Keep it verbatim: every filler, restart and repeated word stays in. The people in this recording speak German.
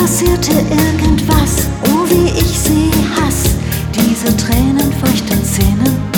passierte irgendwas, oh wie ich sie hass, diese tränenfeuchten Szenen.